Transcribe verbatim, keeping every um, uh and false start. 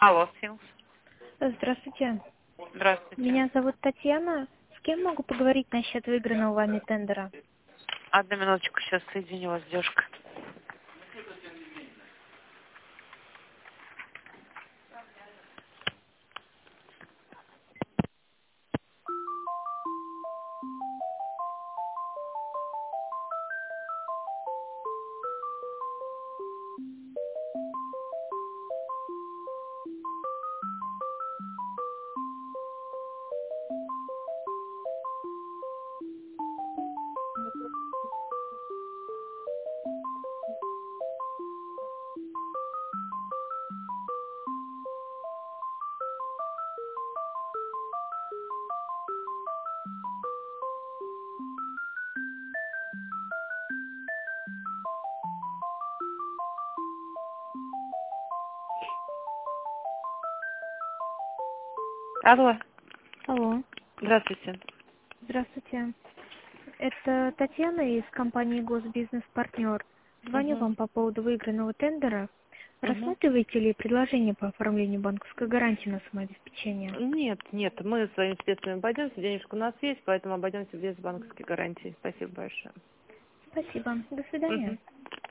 Алло, Силс. Здравствуйте. Здравствуйте. Меня зовут Татьяна. С кем могу поговорить насчет выигранного вами тендера? Одну минуточку, сейчас соединю вас с девушкой. Алло. Алло. Здравствуйте. Здравствуйте. Это Татьяна из компании Госбизнес Партнер. Звоню Угу. вам по поводу выигранного тендера. Угу. Рассматриваете ли предложение по оформлению банковской гарантии на самообеспечение? Нет, нет, мы своими средствами обойдемся, денежка у нас есть, поэтому обойдемся без банковской гарантии. Спасибо большое. Спасибо. До свидания. Угу.